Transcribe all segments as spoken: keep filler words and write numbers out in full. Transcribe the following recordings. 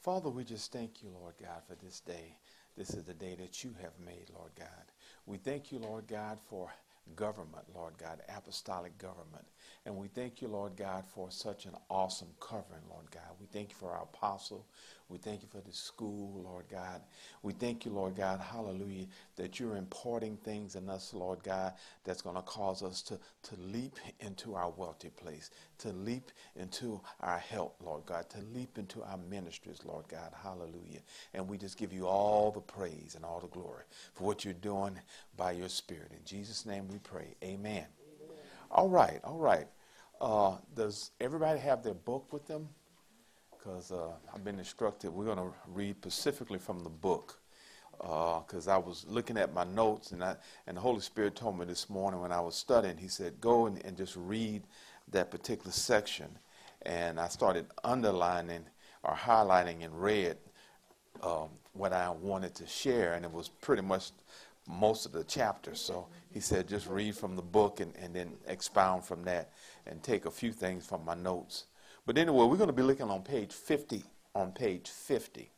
Father, we just thank you, Lord God, for this day. This is the day that you have made, Lord God. We thank you, Lord God, for government, Lord God, apostolic government. And we thank you, Lord God, for such an awesome covering, Lord God. We thank you for our apostle. We thank you for this school, Lord God. We thank you, Lord God, hallelujah, that you're imparting things in us, Lord God, that's going to cause us to, to leap into our wealthy place, to leap into our help, Lord God, to leap into our ministries, Lord God, hallelujah. And we just give you all the praise and all the glory for what you're doing by your Spirit. In Jesus' name we pray, amen. Amen. All right, all right. Uh, does everybody have their book with them? Because uh, I've been instructed we're going to read specifically from the book. Because uh, I was looking at my notes, and I, and the Holy Spirit told me this morning when I was studying, he said, go and, and just read that particular section. And I started underlining or highlighting in red um, what I wanted to share, and it was pretty much most of the chapter. So he said, just read from the book and, and then expound from that and take a few things from my notes. But anyway, we're going to be looking on page fifty, on page fifty.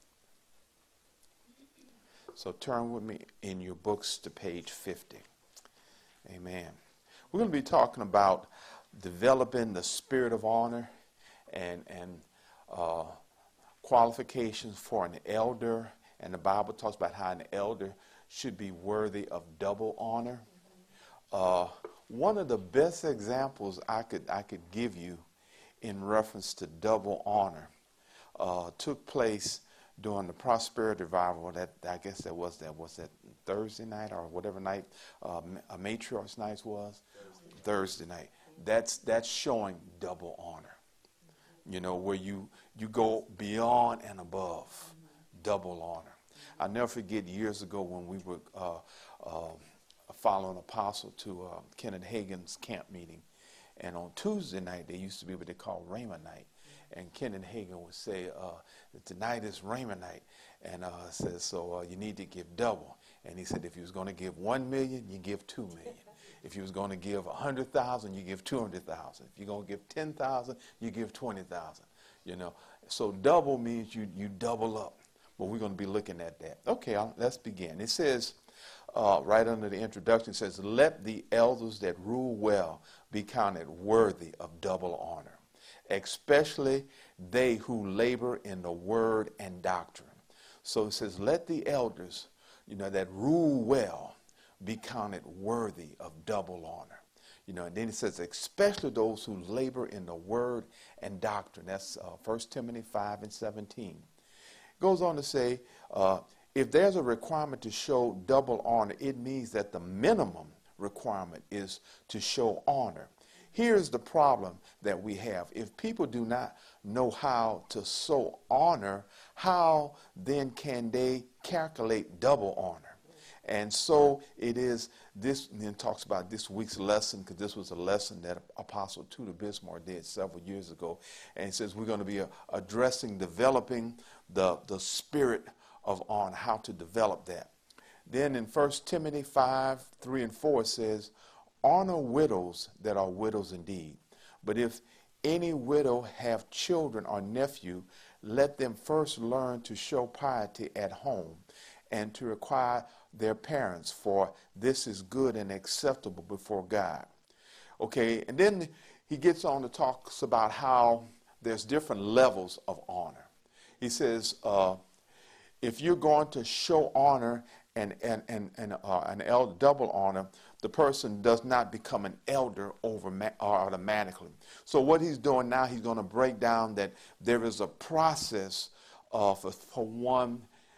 So turn with me in your books to page fifty. Amen. We're going to be talking about developing the spirit of honor and, and uh, qualifications for an elder. And the Bible talks about how an elder should be worthy of double honor. Uh, one of the best examples I could I could give you in reference to double honor uh, took place during the prosperity revival. That I guess that was that was that Thursday night or whatever night uh, a matriarch's night was. Thursday. Thursday night. That's that's showing double honor. You know, where you you go beyond and above, double honor. I'll never forget years ago when we were uh, uh, following Apostle to uh, Kenneth Hagin's camp meeting. And on Tuesday night, there used to be what they call Rhema night. And Kenneth Hagin would say, uh, tonight is Rhema night. And uh, says, so uh, you need to give double. And he said, if you was going to give one million, you give two million. If you was going to give a hundred thousand, you give two hundred thousand. If you're going to give ten thousand, you give twenty thousand. You know, so double means you you double up. But we're going to be looking at that. Okay, I'll, let's begin. It says, uh, right under the introduction, it says, let the elders that rule well be counted worthy of double honor, especially they who labor in the word and doctrine. So it says, let the elders, you know, that rule well be counted worthy of double honor. You know, and then it says, especially those who labor in the word and doctrine. That's uh, First Timothy five and seventeen. Goes on to say, uh, if there's a requirement to show double honor, it means that the minimum requirement is to show honor. Here's the problem that we have. If people do not know how to show honor, how then can they calculate double honor? And so it is this, and then talks about this week's lesson, because this was a lesson that Apostle Tudor Bismarck did several years ago. And it says we're going to be uh, addressing, developing the, the spirit of honor, how to develop that. Then in First Timothy five, three and four it says, honor widows that are widows indeed. But if any widow have children or nephew, let them first learn to show piety at home and to require their parents, for this is good and acceptable before God. Okay, and then he gets on to talks about how there's different levels of honor. He says, uh, if you're going to show honor and and and, and uh, an el- double honor, the person does not become an elder over ma- automatically. So what he's doing now, he's going to break down that there is a process uh, for, for one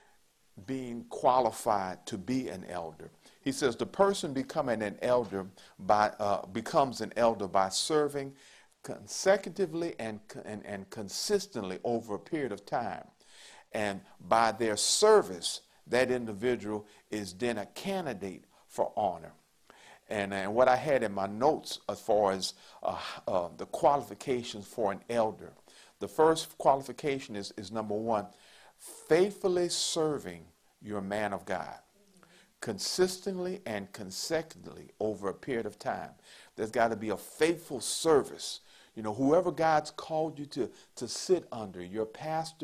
being qualified to be an elder. He says the person becoming an elder by uh, becomes an elder by serving consecutively and, and and consistently over a period of time, and by their service, that individual is then a candidate for honor. And, and what I had in my notes as far as uh, uh, the qualifications for an elder, the first qualification is is number one, faithfully serving your man of God, consistently and consecutively over a period of time. There's got to be a faithful service. You know, whoever God's called you to, to sit under, your pastor,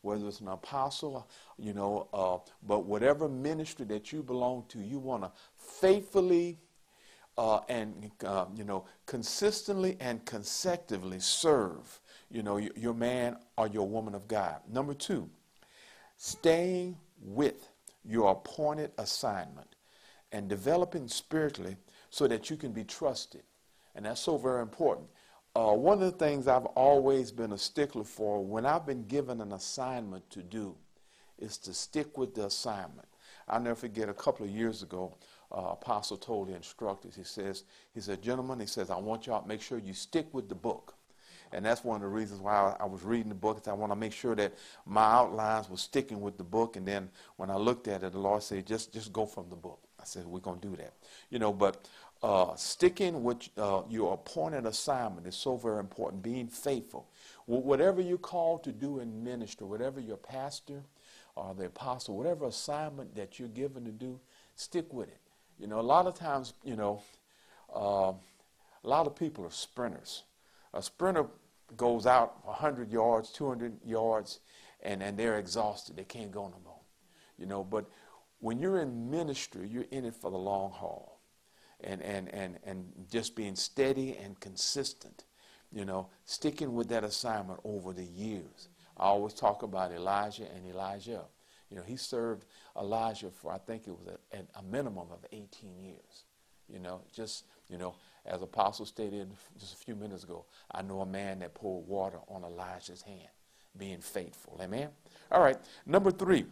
whether it's an apostle, you know, uh, but whatever ministry that you belong to, you want to faithfully uh, and, uh, you know, consistently and consecutively serve, you know, your, your man or your woman of God. Number two, staying with your appointed assignment and developing spiritually so that you can be trusted. And that's so very important. Uh, one of the things I've always been a stickler for when I've been given an assignment to do is to stick with the assignment. I'll never forget a couple of years ago, uh, Apostle told the instructors, he says, he said, gentlemen, he says, I want y'all to make sure you stick with the book. And that's one of the reasons why I, I was reading the book. I want to make sure that my outlines were sticking with the book. And then when I looked at it, the Lord said, just, just go from the book. I said, we're going to do that. You know, but uh, sticking with uh, your appointed assignment is so very important, being faithful. W- whatever you're called to do in ministry, whatever your pastor or the apostle, whatever assignment that you're given to do, stick with it. You know, a lot of times, you know, uh, a lot of people are sprinters. A sprinter goes out one hundred yards, two hundred yards, and, and they're exhausted. They can't go no more. You know, but when you're in ministry, you're in it for the long haul. And, and, and, and just being steady and consistent, you know, sticking with that assignment over the years. I always talk about Elijah and Elijah. You know, he served Elijah for, I think it was a, a minimum of eighteen years. You know, just, you know, as Apostle stated just a few minutes ago, I know a man that poured water on Elijah's hand, being faithful. Amen? All right, number three,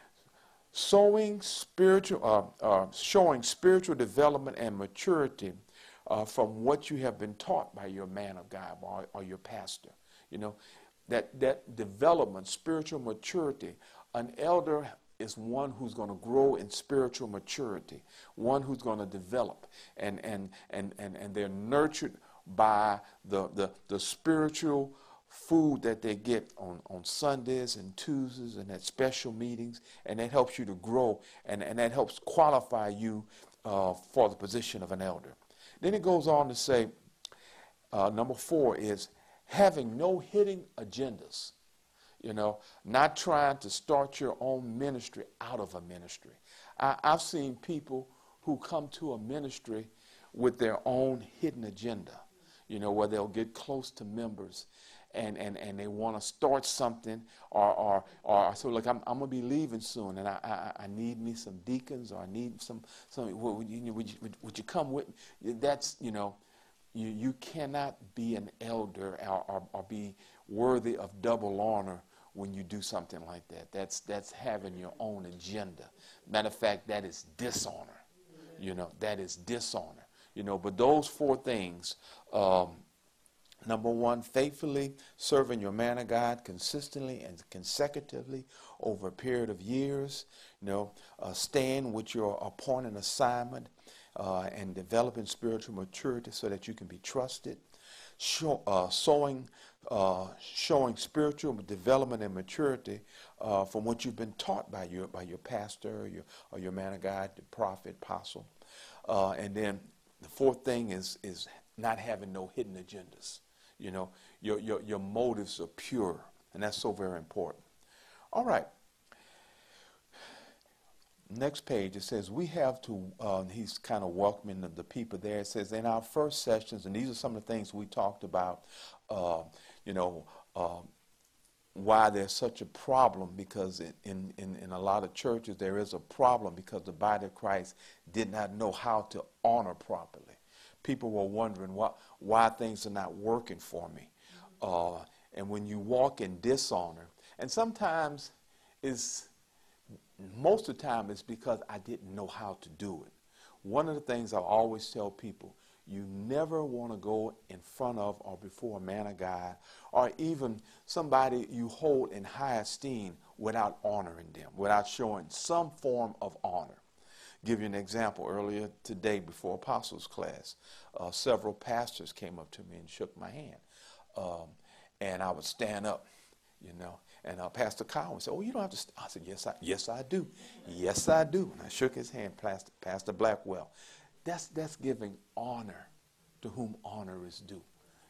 sowing spiritual, uh, uh, showing spiritual development and maturity uh, from what you have been taught by your man of God or, or your pastor. You know, that, that development, spiritual maturity, an elder is one who's going to grow in spiritual maturity, one who's going to develop, and and and and, and they're nurtured by the, the the spiritual food that they get on, on Sundays and Tuesdays and at special meetings, and that helps you to grow, and, and that helps qualify you uh, for the position of an elder. Then it goes on to say, uh, number four is having no hidden agendas. You know, not trying to start your own ministry out of a ministry. I, I've seen people who come to a ministry with their own hidden agenda, you know, where they'll get close to members and, and, and they want to start something or, or, or so look, I'm, I'm going to be leaving soon and I, I, I need me some deacons or I need some, some would, you, would, you, would you come with me? That's, you know, you, you cannot be an elder or, or, or be worthy of double honor when you do something like that. That's that's having your own agenda. Matter of fact, that is dishonor. You know, that is dishonor. You know, but those four things, um, number one, faithfully serving your man of God consistently and consecutively over a period of years, you know, uh, staying with your appointed assignment uh, and developing spiritual maturity so that you can be trusted, show, uh, sowing Uh, showing spiritual development and maturity uh, from what you've been taught by your by your pastor or your, or your man of God, the prophet, apostle. Uh, and then the fourth thing is is not having no hidden agendas. You know, your, your, your motives are pure, and that's so very important. All right. Next page, it says we have to, uh, he's kind of welcoming the, the people there. It says in our first sessions, and these are some of the things we talked about, uh, you know, uh, why there's such a problem, because in, in, in a lot of churches there is a problem because the body of Christ did not know how to honor properly. People were wondering why, why things are not working for me. Uh, and when you walk in dishonor, and sometimes it's, most of the time it's because I didn't know how to do it. One of the things I always tell people, you never want to go in front of or before a man of God or even somebody you hold in high esteem without honoring them, without showing some form of honor. Give you an example. Earlier today before Apostles class, uh, several pastors came up to me and shook my hand. Um, and I would stand up, you know. And uh, Pastor Cowan said, oh, you don't have to. St-. I said, yes, I, yes, I do. Yes, I do. And I shook his hand, Pastor, Pastor Blackwell. That's, that's giving honor to whom honor is due.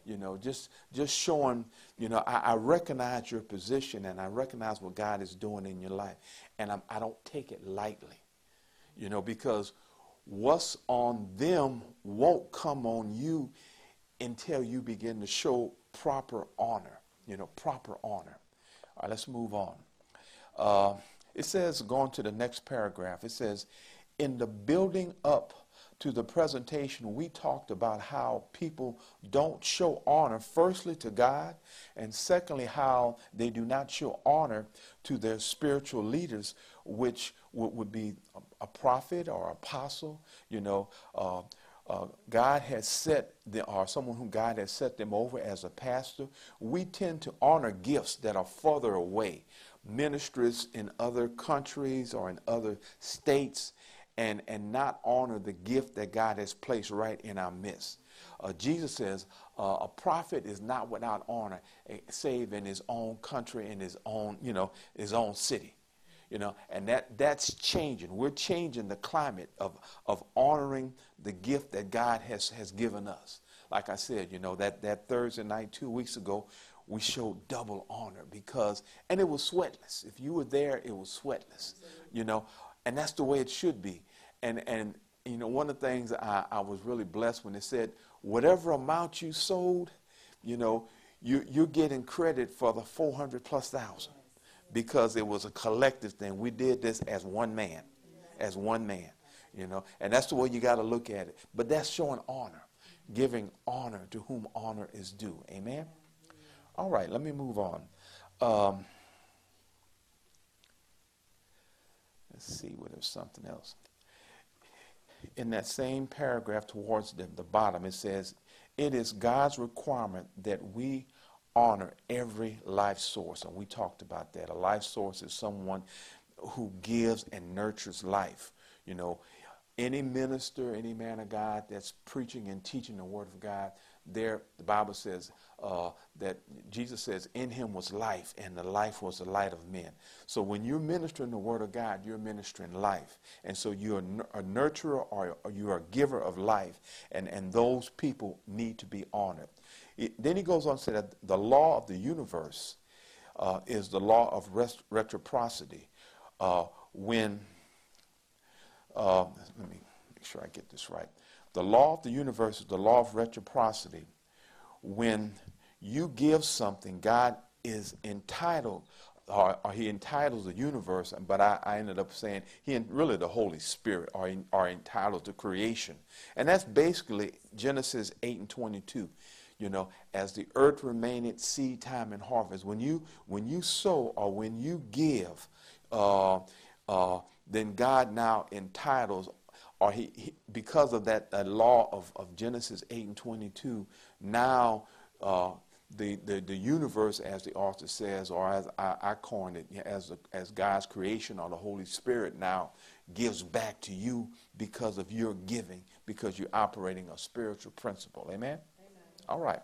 You know, just just showing, you know, I, I recognize your position and I recognize what God is doing in your life. And I'm, I don't take it lightly, you know, because what's on them won't come on you until you begin to show proper honor, you know, proper honor. All right, let's move on. Uh, it says, going to the next paragraph, it says, in the building up to the presentation, we talked about how people don't show honor, firstly, to God, and secondly, how they do not show honor to their spiritual leaders, which would, would be a, a prophet or apostle. You know, uh, uh, God has set, the, or someone whom God has set them over as a pastor. We tend to honor gifts that are further away, ministries in other countries or in other states, and, and not honor the gift that God has placed right in our midst. Uh, Jesus says uh, a prophet is not without honor, eh, save in his own country, in his own, you know, his own city. You know, and that, that's changing. We're changing the climate of, of honoring the gift that God has, has given us. Like I said, you know, that, that Thursday night two weeks ago, we showed double honor because, and it was sweatless. If you were there, it was sweatless, you know, and that's the way it should be. And, and you know, one of the things I, I was really blessed when they said, whatever amount you sold, you know, you, you're getting credit for the four hundred plus thousand because it was a collective thing. We did this as one man, as one man, you know, and that's the way you got to look at it. But that's showing honor, giving honor to whom honor is due. Amen. All right, let me move on. Um, let's see whether there's something else. In that same paragraph towards the, the bottom, it says, it is God's requirement that we honor every life source. And we talked about that. A life source is someone who gives and nurtures life. You know, any minister, any man of God that's preaching and teaching the word of God, there, the Bible says uh, that Jesus says, in him was life, and the life was the light of men. So when you're ministering the word of God, you're ministering life. And so you're a nurturer or, or you're a giver of life, and, and those people need to be honored. It, then he goes on to say that the law of the universe uh, is the law of rest, reciprocity. Uh, when, uh, let me make sure I get this right. The law of the universe is the law of reciprocity. When you give something, God is entitled, or, or he entitles the universe, but I, I ended up saying he and really the Holy Spirit are, in, are entitled to creation. And that's basically Genesis eight and twenty-two. You know, as the earth remaineth, seed time and harvest. When you when you sow or when you give, uh, uh, then God now entitles, or he, he because of that, that law of, of Genesis eight and twenty-two, now uh, the, the the universe, as the author says, or as I, I coined it, as a, as God's creation, or the Holy Spirit now gives back to you because of your giving, because you're operating a spiritual principle. Amen? Amen. All right.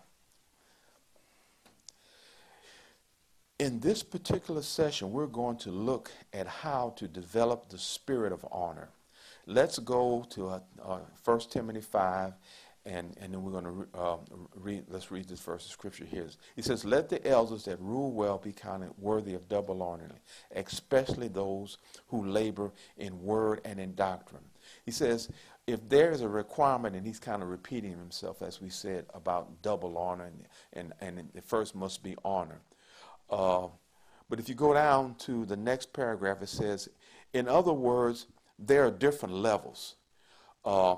In this particular session, we're going to look at how to develop the spirit of honor. Let's go to uh, uh, First Timothy five, and, and then we're going to re, uh, read, let's read this verse of scripture here. He says, let the elders that rule well be counted worthy of double honor, especially those who labor in word and in doctrine. He says, if there is a requirement, and he's kind of repeating himself, as we said, about double honor, and, and, and it first must be honor. Uh, but if you go down to the next paragraph, it says, in other words, there are different levels. Uh,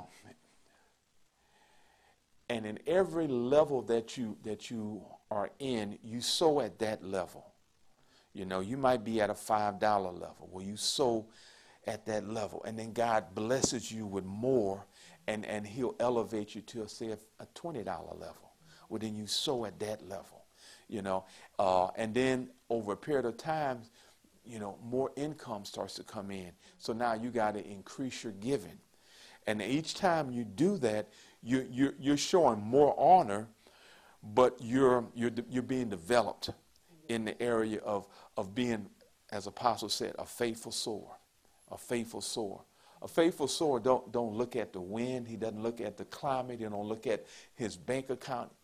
and in every level that you that you are in, you sow at that level. You know, you might be at a five dollar level where you sow at that level, and then God blesses you with more, and, and he'll elevate you to, say, a, a twenty dollar level. Well, then you sow at that level, you know. Uh, and then over a period of time, you know, more income starts to come in. So now you got to increase your giving. And each time you do that, you, you're, you're showing more honor, but you're, you're, you're being developed in the area of, of being, as Apostle said, a faithful sower. A faithful sower. A faithful sower don't, don't look at the wind. He doesn't look at the climate. He don't look at his bank account.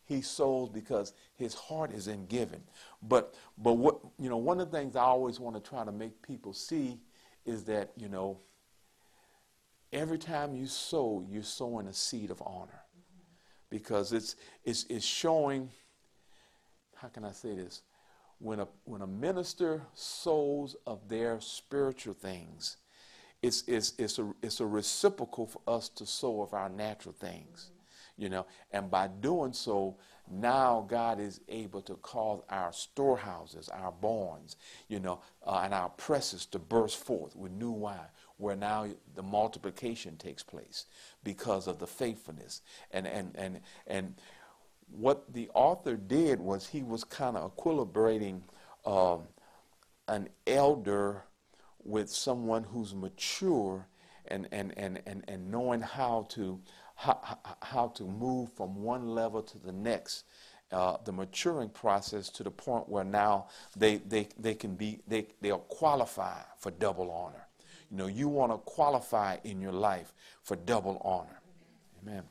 he sows because his heart is in giving. But but what you know, one of the things I always want to try to make people see is that, you know, every time you sow, you're sowing a seed of honor. Because it's it's it's showing, how can I say this? When a when a minister sows of their spiritual things, it's it's it's a it's a reciprocal for us to sow of our natural things. You know, and by doing so, now God is able to cause our storehouses, our barns, you know, uh, and our presses to burst forth with new wine, where now the multiplication takes place because of the faithfulness. And and and and what the author did was he was kind of equilibrating um, an elder with someone who's mature and and and and, and knowing how to How, how to move from one level to the next, uh, the maturing process to the point where now they they, they can be they they'll qualify for double honor. You know, you want to qualify in your life for double honor. Amen.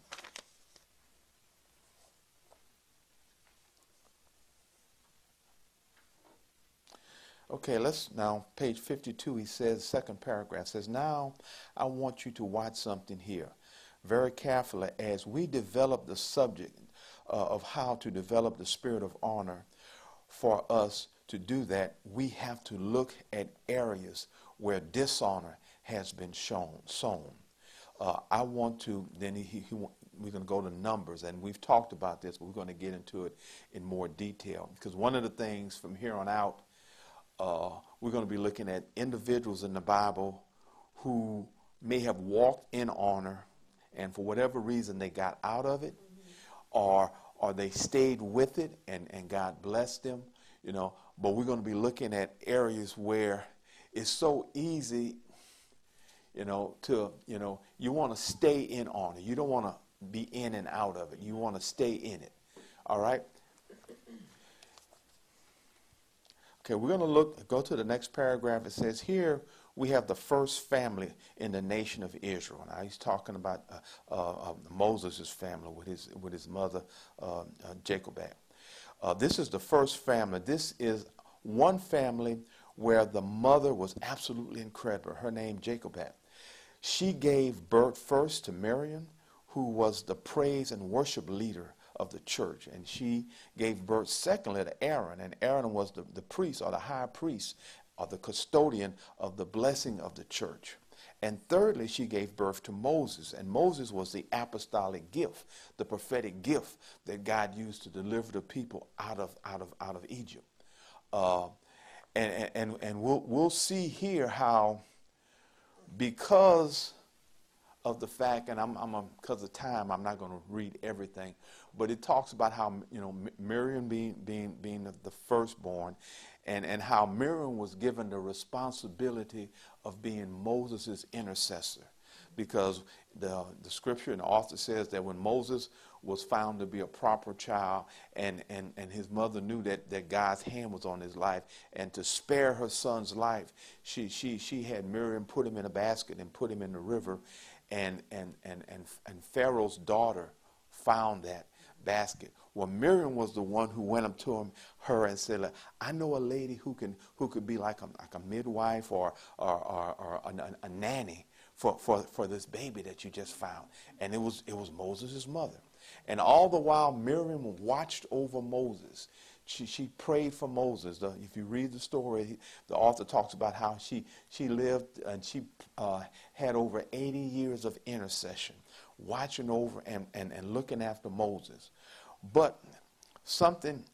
Okay, let's now, page fifty-two, he says, second paragraph says, now I want you to watch something here very carefully as we develop the subject uh, of how to develop the spirit of honor. For us to do that, we have to look at areas where dishonor has been shown, sown. Uh, I want to, then he, he, we're going to go to Numbers, and we've talked about this, but we're going to get into it in more detail. Because one of the things from here on out, uh, we're going to be looking at individuals in the Bible who may have walked in honor, and for whatever reason they got out of it, mm-hmm. or or they stayed with it and, and God blessed them, you know. But we're going to be looking at areas where it's so easy, you know, to, you know, you want to stay in honor. You don't want to be in and out of it. You want to stay in it. All right? Okay, we're going to look, go to the next paragraph. It says here, we have the first family in the nation of Israel. Now he's talking about uh, uh, uh, Moses' family with his with his mother uh, uh, Jochebed. Uh, this is the first family. This is one family where the mother was absolutely incredible. Her name Jochebed. She gave birth first to Miriam, who was the praise and worship leader of the church, and she gave birth secondly to Aaron, and Aaron was the, the priest or the high priest, or the custodian of the blessing of the church. And thirdly, she gave birth to Moses, and Moses was the apostolic gift, the prophetic gift that God used to deliver the people out of out of out of Egypt. Uh, and and and we'll we'll see here how, because of the fact, and I'm I'm because of time, I'm not going to read everything, but it talks about how, you know, Miriam being being being the firstborn. And, and how Miriam was given the responsibility of being Moses' intercessor. Because the, the scripture and the author says that when Moses was found to be a proper child, and, and, and his mother knew that, that God's hand was on his life, and to spare her son's life, she she she had Miriam put him in a basket and put him in the river, and and and and, and Pharaoh's daughter found that basket. Well, Miriam was the one who went up to him, her and said, I know a lady who can who could be like a, like a midwife or or, or, or a, a nanny for, for, for this baby that you just found. And it was it was Moses' mother. And all the while Miriam watched over Moses. She she prayed for Moses. The, if you read the story, the author talks about how she she lived and she uh, had over eighty years of intercession, watching over and, and, and looking after Moses. But something,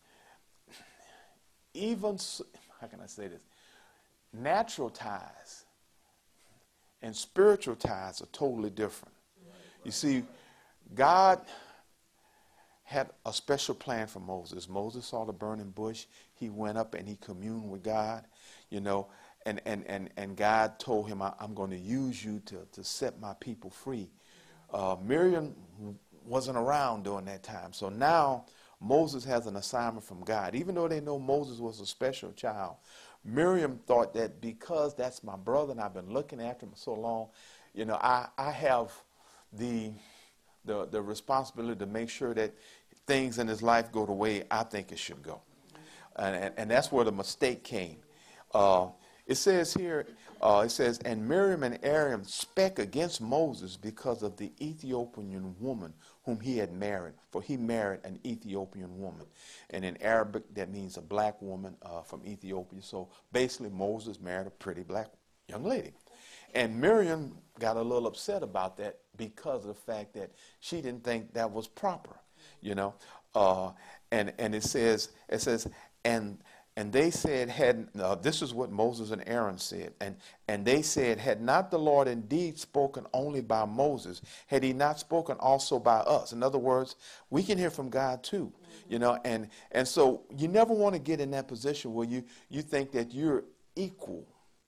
even, how can I say this? Natural ties and spiritual ties are totally different. You see, God had a special plan for Moses. Moses saw the burning bush. He went up and he communed with God, you know, and, and, and, and God told him, I'm going to use you to, to set my people free. Uh, Miriam wasn't around during that time. So now Moses has an assignment from God. Even though they know Moses was a special child, Miriam thought that because that's my brother and I've been looking after him so long, you know, I, I have the, the, the responsibility to make sure that things in his life go the way I think it should go. And, and, and that's where the mistake came. Uh, it says here, uh, it says, and Miriam and Aaron spake against Moses because of the Ethiopian woman whom he had married, for he married an Ethiopian woman. And in Arabic, that means a black woman uh, from Ethiopia. So basically, Moses married a pretty black young lady. And Miriam got a little upset about that because of the fact that she didn't think that was proper, you know. Uh, and and it says it says and and they said had uh, this is what Moses and Aaron said, and and they said, had not the Lord indeed spoken only by Moses, had he not spoken also by us? In other words, we can hear from God too, you know. And and so you never want to get in that position where you you think that you're equal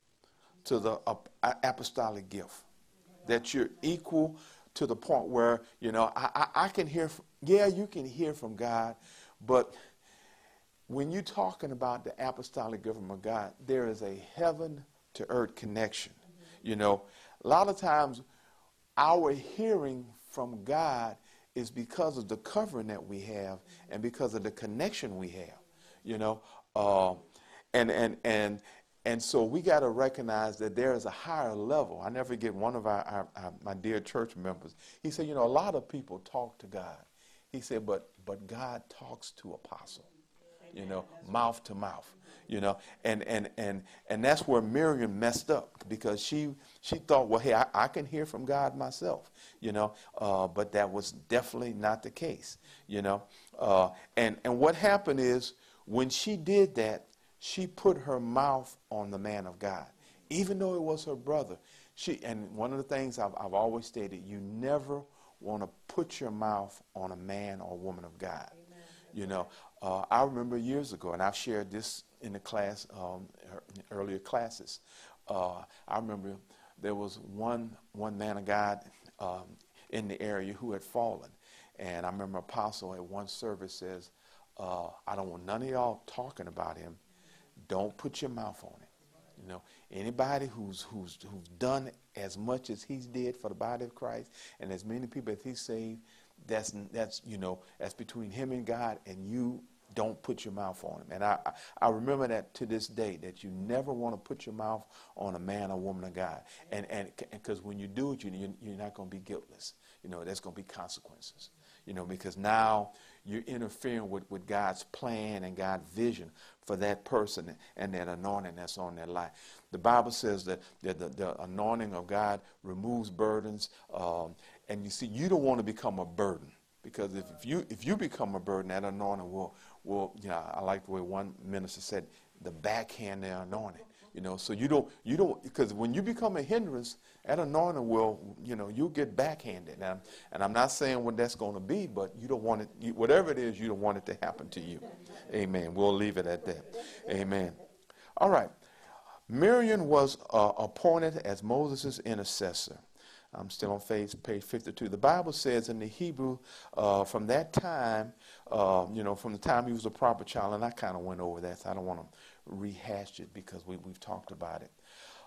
to the uh, apostolic gift, that you're equal to the point where, you know, I, I, I can hear, from, yeah, you can hear from God, but when you're talking about the apostolic government of God, there is a heaven to earth connection. Mm-hmm. You know, a lot of times our hearing from God is because of the covering that we have and because of the connection we have, you know, uh, and, and, and, And so we got to recognize that there is a higher level. I never forget one of our, our, our my dear church members. He said, you know, a lot of people talk to God. He said, but but God talks to apostle, you know, mouth to mouth, you know, and and and and that's where Miriam messed up, because she she thought, well, hey, I, I can hear from God myself, you know, uh, but that was definitely not the case, you know, uh, and and what happened is when she did that, she put her mouth on the man of God, even though it was her brother. She, and one of the things I've, I've always stated, you never want to put your mouth on a man or woman of God. Amen. You know, uh, I remember years ago, and I've shared this in the class, um, earlier classes. Uh, I remember there was one one man of God um, in the area who had fallen, and I remember Apostle at one service says, uh, "I don't want none of y'all talking about him. Don't put your mouth on it." You know, anybody who's who's who's done as much as he's did for the body of Christ, and as many people as he's saved, that's that's you know, that's between him and God, and you don't put your mouth on him. And I I remember that to this day, that you never want to put your mouth on a man or woman of God, and and because when you do it, you you're not going to be guiltless. You know, there's going to be consequences. You know, because now you're interfering with, with God's plan and God's vision for that person and that anointing that's on their life. The Bible says that, that the, the anointing of God removes burdens. Um, and you see, you don't want to become a burden, because if, if you if you become a burden, that anointing will, will you know, I like the way one minister said, the backhand the anointing. You know, so you don't, you don't, because when you become a hindrance, that anointing will, you know, you'll get backhanded. And, and I'm not saying what that's going to be, but you don't want it, you, whatever it is, you don't want it to happen to you. Amen. We'll leave it at that. Amen. All right. Miriam was uh, appointed as Moses' intercessor. I'm still on page, page fifty-two. The Bible says in the Hebrew, uh, from that time, uh, you know, from the time he was a proper child, and I kind of went over that, so I don't want to rehash it because we, we've talked about it.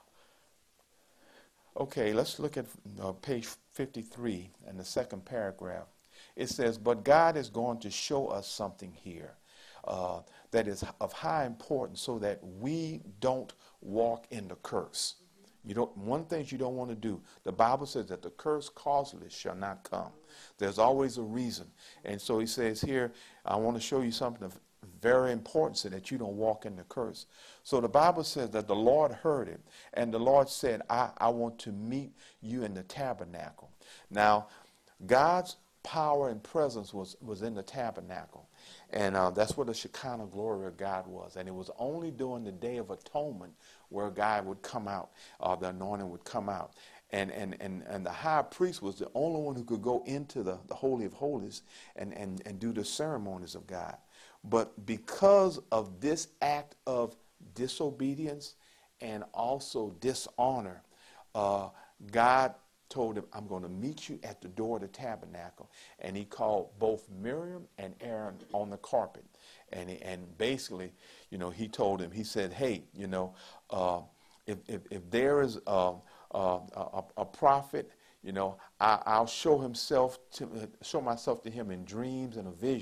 Okay, let's look at uh, page fifty-three and the second paragraph. It says, but God is going to show us something here uh, that is of high importance so that we don't walk in the curse. You don't, one thing you don't want to do, the Bible says that the curse causeless shall not come. There's always a reason. And so he says here, I want to show you something of very important so that you don't walk in the curse. So the Bible says that the Lord heard it, and the Lord said, I, I want to meet you in the tabernacle. Now, God's power and presence was, was in the tabernacle. And uh, that's where the Shekinah glory of God was. And it was only during the Day of Atonement where God would come out, uh, the anointing would come out. And, and, and, and the high priest was the only one who could go into the, the Holy of Holies and, and, and do the ceremonies of God. But because of this act of disobedience and also dishonor, uh, God told him, I'm going to meet you at the door of the tabernacle. And he called both Miriam and Aaron on the carpet. And, he, and basically, you know, he told him, he said, hey, you know, uh, if, if, if there is a, a, a, a prophet, you know, I, I'll show himself to, show myself to him in dreams and a vision.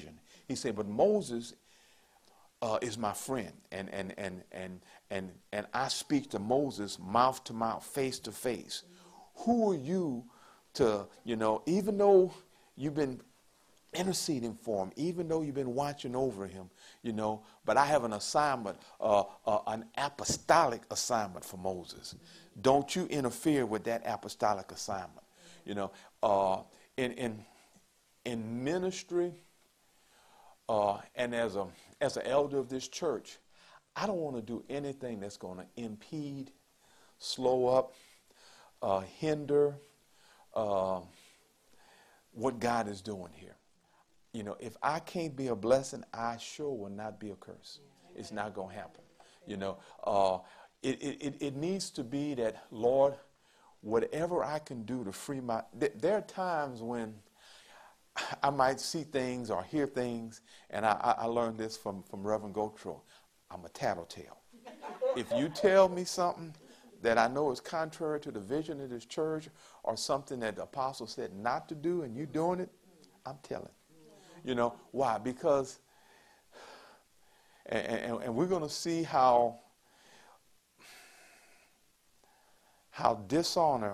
He said, but Moses uh, is my friend, and and and and and and I speak to Moses mouth to mouth, face to face. Who are you to, you know, even though you've been interceding for him, even though you've been watching over him, you know, but I have an assignment, uh, uh, an apostolic assignment for Moses. Don't you interfere with that apostolic assignment. You know, uh, in in in ministry, uh, and as a as an elder of this church, I don't want to do anything that's going to impede, slow up, uh, hinder uh, what God is doing here. You know, if I can't be a blessing, I sure will not be a curse. It's not going to happen. You know, uh, it, it, it needs to be that, Lord, whatever I can do to free my... Th- there are times when I might see things or hear things, and I, I, I learned this from, from Reverend Gotro. I'm a tattletale. If you tell me something that I know is contrary to the vision of this church or something that the apostle said not to do and you doing it, I'm telling. You know, why? Because, and, and, and we're going to see how, how dishonor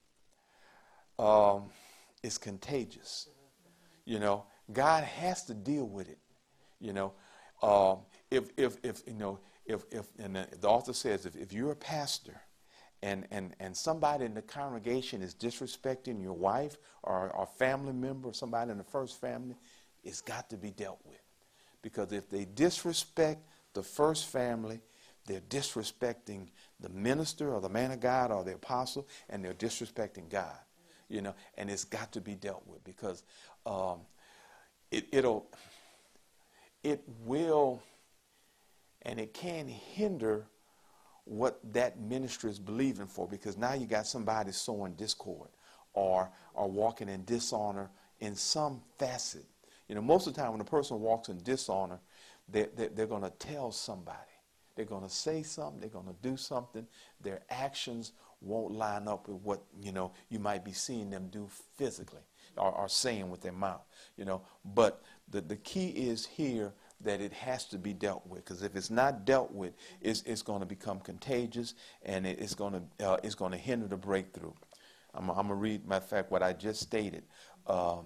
um, is contagious. You know, God has to deal with it. You know, um, if, if, if, you know, if, if, and the, the author says, if, if you're a pastor and, and, and somebody in the congregation is disrespecting your wife or, or family member or somebody in the first family, it's got to be dealt with. Because if they disrespect the first family, they're disrespecting the minister or the man of God or the apostle, and they're disrespecting God. You know, and it's got to be dealt with because um, it, it'll, it will, and it can hinder what that ministry is believing for, because now you got somebody sowing discord or, or walking in dishonor in some facet. You know, most of the time when a person walks in dishonor, they're, they're, they're going to tell somebody. They're going to say something. They're going to do something. Their actions won't line up with what, you know, you might be seeing them do physically or, or saying with their mouth, you know. But the, the key is here that it has to be dealt with, because if it's not dealt with, it's, it's going to become contagious, and it, it's going to uh, it's going to hinder the breakthrough. I'm, I'm going to read, matter of fact, what I just stated. Um,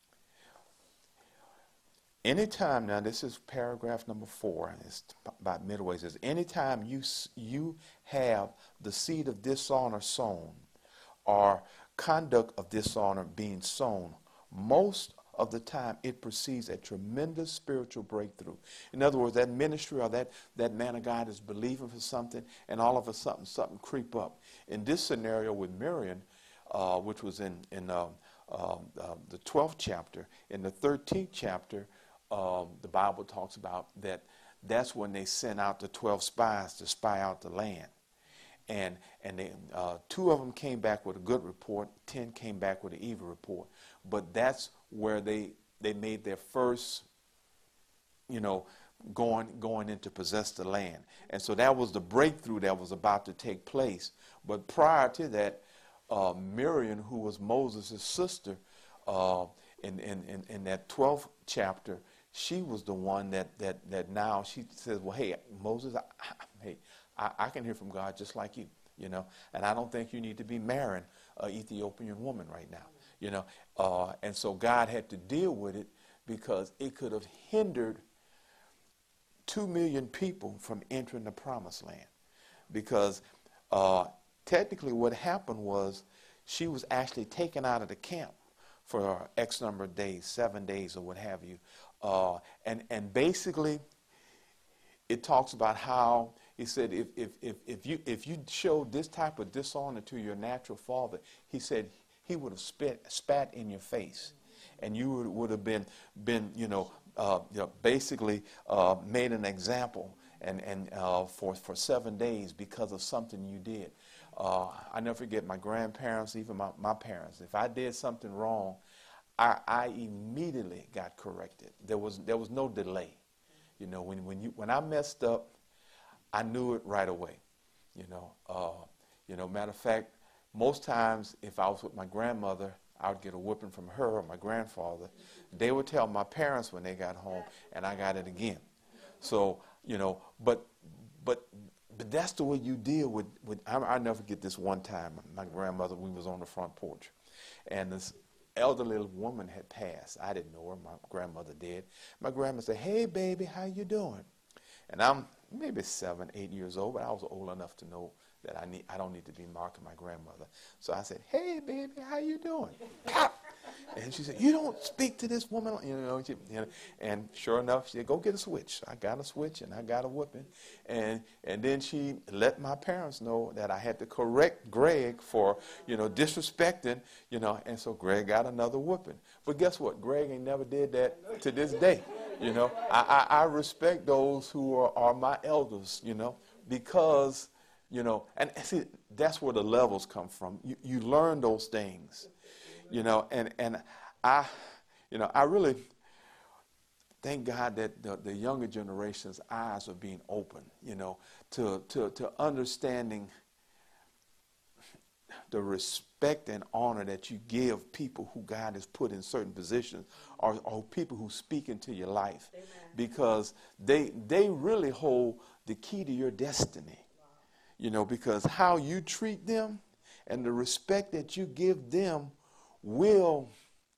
Anytime, now this is paragraph number four, and it's about midway, it says, anytime you, you have the seed of dishonor sown or conduct of dishonor being sown, most of the time it precedes a tremendous spiritual breakthrough. In other words, that ministry or that, that man of God is believing for something, and all of a sudden something creep up. In this scenario with Miriam, uh, which was in, in uh, uh, uh, the twelfth chapter, in the thirteenth chapter, Um, the Bible talks about that that's when they sent out the twelve spies to spy out the land. And and they, uh, two of them came back with a good report, ten came back with an evil report. But that's where they, they made their first, you know, going, going in to possess the land. And so that was the breakthrough that was about to take place. But prior to that, uh, Miriam, who was Moses' sister, uh, in, in, in, in that twelfth chapter, she was the one that, that, that now she says, well, hey, Moses, I, I, hey, I, I can hear from God just like you, you know, and I don't think you need to be marrying an Ethiopian woman right now, you know. Uh, and so God had to deal with it because it could have hindered two million people from entering the promised land. Because uh, technically what happened was she was actually taken out of the camp for X number of days, seven days or what have you. Uh, and, and basically, it talks about how, he said, if, if, if, if, you, if you showed this type of dishonor to your natural father, he said he would have spit, spat in your face. And you would, would have been, been you know, uh, you know basically uh, made an example and, and, uh, for, for seven days because of something you did. Uh, I never forget my grandparents, even my, my parents. If I did something wrong, I, I immediately got corrected. There was there was no delay. You know, when when you when I messed up, I knew it right away. You know, uh, you know. Matter of fact, most times if I was with my grandmother I would get a whooping from her or my grandfather. They would tell my parents when they got home, and I got it again. So, you know, but but but that's the way you deal with, with I, I never forget this one time. My grandmother, we was on the front porch, and this elderly woman had passed. I didn't know her. My grandmother did. My grandma said, "Hey, baby, how you doing?" And I'm maybe seven, eight years old, but I was old enough to know that I need I don't need to be marking my grandmother. So I said, "Hey, baby, how you doing?" Pop! And she said, "You don't speak to this woman," you know, she, you know. And sure enough, she said, "Go get a switch." I got a switch, and I got a whooping. And and then she let my parents know that I had to correct Greg for, you know, disrespecting, you know. And so Greg got another whooping. But guess what? Greg ain't never did that to this day. You know, I, I, I respect those who are, are my elders, you know, because, you know, and see, that's where the levels come from. You, you learn those things, you know, and, and I, you know, I really thank God that the, the younger generation's eyes are being opened, you know, to, to, to understanding the respect and honor that you give people who God has put in certain positions, or, or people who speak into your life. Amen. Because they they really hold the key to your destiny. Wow. You know, because how you treat them and the respect that you give them will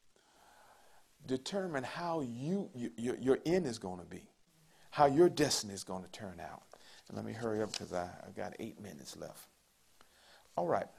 determine how you, you your, your end is going to be, how your destiny is going to turn out. And let me hurry up because I, I've got eight minutes left. All right.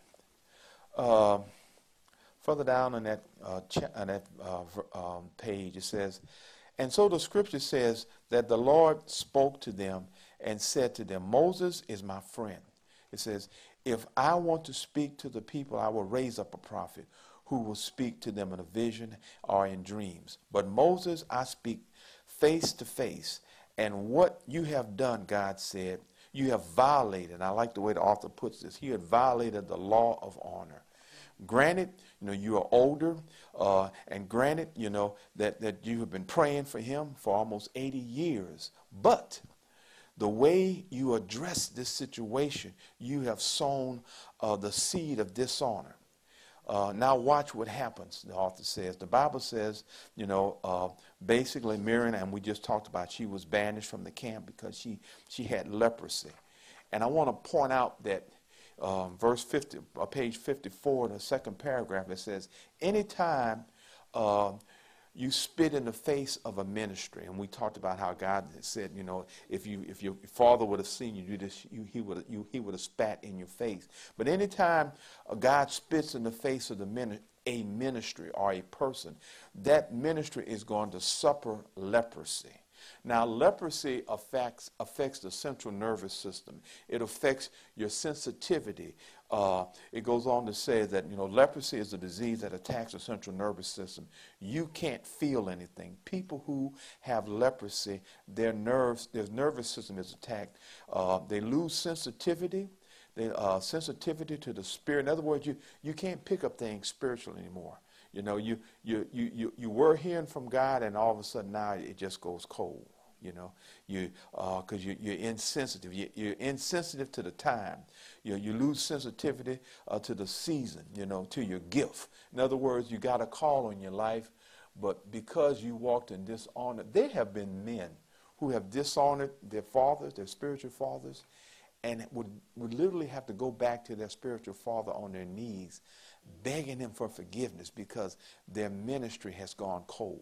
Uh, further down on that, uh, ch- on that uh, um, page, it says, "And so the scripture says that the Lord spoke to them and said to them, 'Moses is my friend.' It says, 'If I want to speak to the people, I will raise up a prophet who will speak to them in a vision or in dreams. But Moses, I speak face to face. And what you have done,' God said, 'you have violated,'" I like the way the author puts this, "you have violated the law of honor. Granted, you know, you are older, uh, and granted, you know, that, that you have been praying for him for almost eighty years. But the way you address this situation, you have sown uh, the seed of dishonor. Uh, now watch what happens," the author says. The Bible says, you know, uh, basically Miriam, and we just talked about, she was banished from the camp because she, she had leprosy. And I want to point out that um, verse fifty, uh, page fifty-four, the second paragraph, it says, anytime uh, you spit in the face of a ministry, and we talked about how God said, you know, if you if your father would have seen you do this, you, he would you he would have spat in your face. But anytime uh, God spits in the face of the min- a ministry or a person, that ministry is going to suffer leprosy. Now, leprosy affects affects the central nervous system. It affects your sensitivity. Uh, it goes on to say that, you know, leprosy is a disease that attacks the central nervous system. You can't feel anything. People who have leprosy, their nerves, their nervous system is attacked. Uh, they lose sensitivity. They, uh, sensitivity to the spirit. In other words, you, you can't pick up things spiritual anymore. You know, you, you, you, you, you were hearing from God, and all of a sudden now it just goes cold. You know, you because uh, you, you're insensitive. You, you're insensitive to the time. You you lose sensitivity uh, to the season. You know, to your gift. In other words, you got a call on your life, but because you walked in dishonor, there have been men who have dishonored their fathers, their spiritual fathers, and would would literally have to go back to their spiritual father on their knees, begging him for forgiveness because their ministry has gone cold.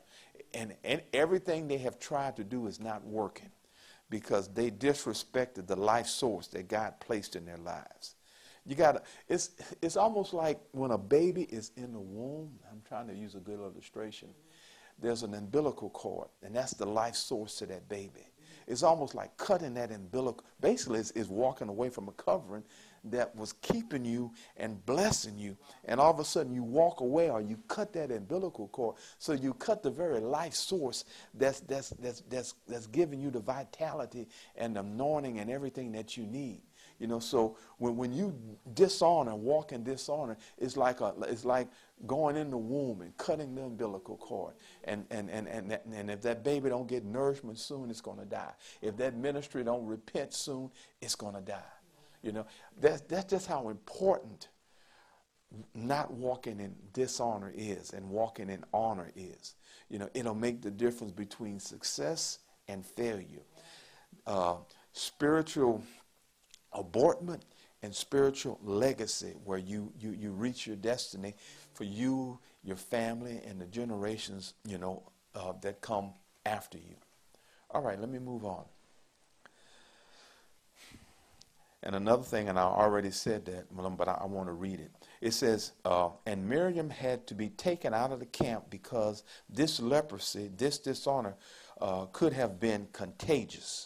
And, and everything they have tried to do is not working because they disrespected the life source that God placed in their lives. You got it's it's almost like when a baby is in the womb. I'm trying to use a good illustration. There's an umbilical cord, and that's the life source to that baby. It's almost like cutting that umbilical. Basically, it's, it's walking away from a covering that was keeping you and blessing you, and all of a sudden you walk away, or you cut that umbilical cord. So you cut the very life source that's that's that's that's that's giving you the vitality and the anointing and everything that you need. You know, so when when you dishonor, walk in dishonor, it's like a it's like going in the womb and cutting the umbilical cord. And and and and, that, and if that baby don't get nourishment soon, it's going to die. If that ministry don't repent soon, it's going to die. You know, that's that's just how important not walking in dishonor is and walking in honor is. You know, it'll make the difference between success and failure. Uh, spiritual abortment and spiritual legacy, where you, you, you reach your destiny for you, your family, and the generations, you know, uh, that come after you. All right, let me move on. And another thing, and I already said that, but I, I want to read it. It says, uh, and Miriam had to be taken out of the camp because this leprosy, this dishonor, uh, could have been contagious.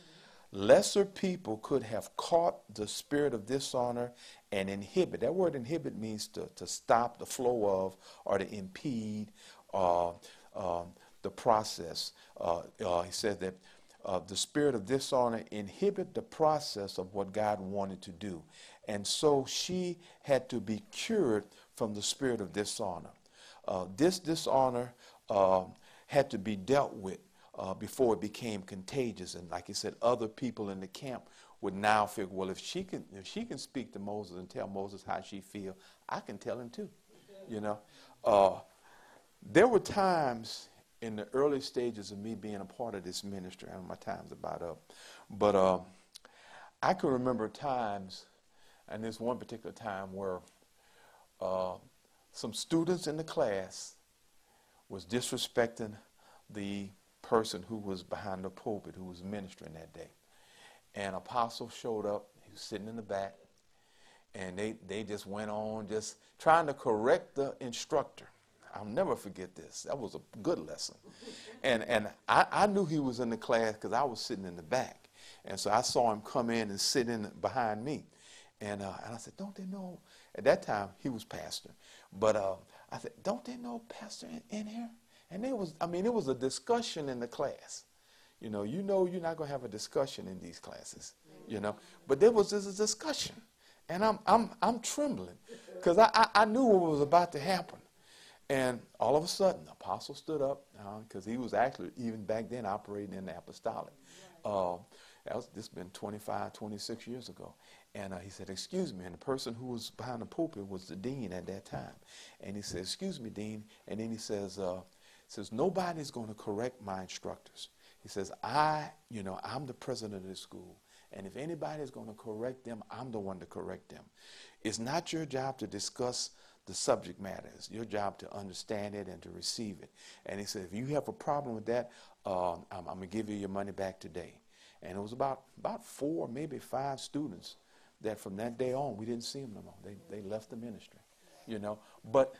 Lesser people could have caught the spirit of dishonor and inhibit. That word inhibit means to, to stop the flow of or to impede uh, uh, the process. Uh, uh, he said that uh, the spirit of dishonor inhibit the process of what God wanted to do. And so she had to be cured from the spirit of dishonor. Uh, this dishonor uh, had to be dealt with Uh, before it became contagious. And like he said, other people in the camp would now figure, well, if she can if she can speak to Moses and tell Moses how she feels, I can tell him too. You know, uh, there were times in the early stages of me being a part of this ministry, and my time's about up, but uh, I can remember times, and there's one particular time where uh, some students in the class was disrespecting the person who was behind the pulpit, who was ministering that day. And Apostle showed up. He was sitting in the back, and they, they just went on just trying to correct the instructor. I'll never forget this. That was a good lesson. And and I, I knew he was in the class because I was sitting in the back. And so I saw him come in and sit in behind me. And, uh, and I said, don't they know? At that time, he was pastor. But uh, I said, don't they know pastor in, in here? And there was, I mean, it was a discussion in the class. You know, you know you're not going to have a discussion in these classes, you know. But there was this discussion. And I'm I'm I'm trembling because I, I, I knew what was about to happen. And all of a sudden, the apostle stood up because uh, he was actually, even back then, operating in the apostolic. Uh, that was, this has been twenty-five, twenty-six years ago. And uh, he said, excuse me. And the person who was behind the pulpit was the dean at that time. And he said, excuse me, dean. And then he says, uh, says, nobody's going to correct my instructors. He says, I, you know, I'm the president of this school. And if anybody's going to correct them, I'm the one to correct them. It's not your job to discuss the subject matter. It's your job to understand it and to receive it. And he said, if you have a problem with that, uh, I'm, I'm going to give you your money back today. And it was about, about four, maybe five students that from that day on, we didn't see them no more. They, they left the ministry, you know. But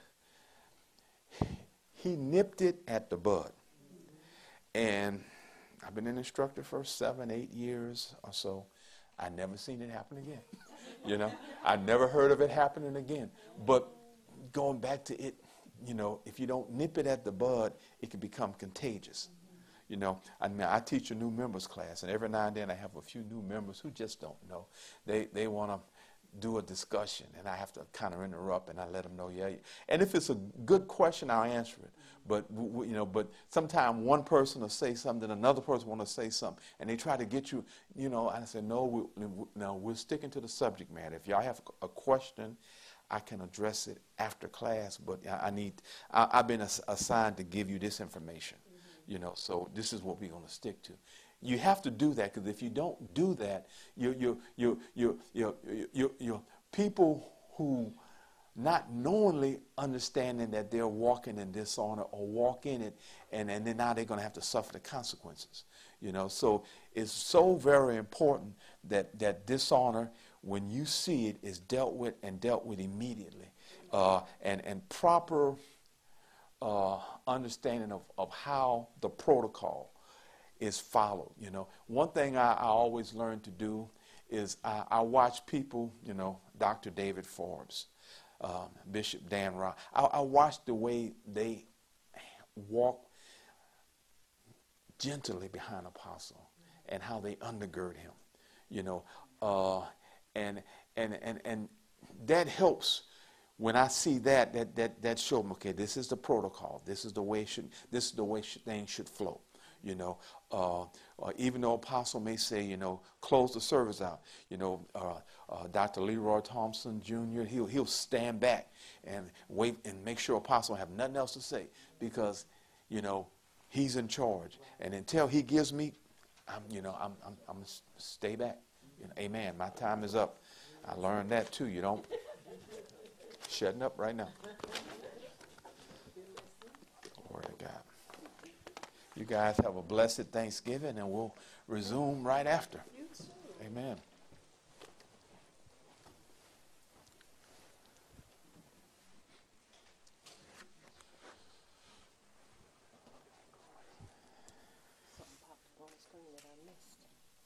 he nipped it at the bud. And I've been an instructor for seven, eight years or so. I never seen it happen again. You know, I never heard of it happening again. But going back to it, you know, if you don't nip it at the bud, it can become contagious. You know, I mean, I teach a new members class, and every now and then I have a few new members who just don't know. They they want to do a discussion, and I have to kind of interrupt, and I let them know, yeah. And if it's a good question, I'll answer it. But, you know, but sometimes one person will say something, another person want to say something, and they try to get you, you know, and I say, no, we, no, we're sticking to the subject matter. If y'all have a question, I can address it after class, but I need, I, I've been ass- assigned to give you this information, mm-hmm. you know, so this is what we're going to stick to. You have to do that, because if you don't do that, you you you you you you you people who not knowingly understanding that they're walking in dishonor or walk in it, and, and then now they're going to have to suffer the consequences. You know, so it's so very important that that dishonor, when you see it, is dealt with and dealt with immediately, uh, and and proper uh, understanding of, of how the protocol is followed. You know, one thing I, I always learn to do is I, I watch people, you know, Doctor David Forbes, um, Bishop Dan Rock. I, I watch the way they walk gently behind Apostle and how they undergird him, you know, uh, and and and and that helps. When I see that, that that that shows me, okay, this is the protocol. This is the way it should. This is the way should, things should flow. You know, uh, uh, even though apostle may say, you know, close the service out, you know, uh, uh, Doctor Leroy Thompson Junior, he'll, he'll stand back and wait and make sure apostle have nothing else to say because, you know, he's in charge. And until he gives me, I'm, you know, I'm, I'm, I'm going to stay back. You know, amen. My time is up. I learned that too. You don't shutting up right now. Glory to God. You guys have a blessed Thanksgiving, and we'll resume right after. Amen.